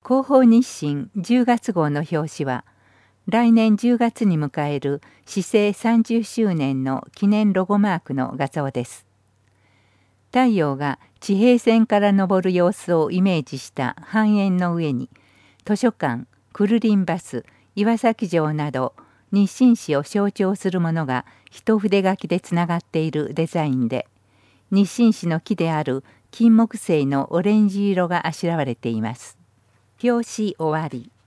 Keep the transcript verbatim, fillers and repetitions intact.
広報日新じゅうがつ号の表紙は、来年じゅうがつに迎える市政さんじゅっしゅうねんの記念ロゴマークの画像です。太陽が地平線から昇る様子をイメージした半円の上に、図書館、クルリンバス、岩崎城など日清市を象徴するものが一筆書きでつながっているデザインで、日清市の木である金木犀のオレンジ色があしらわれています。表紙終わり。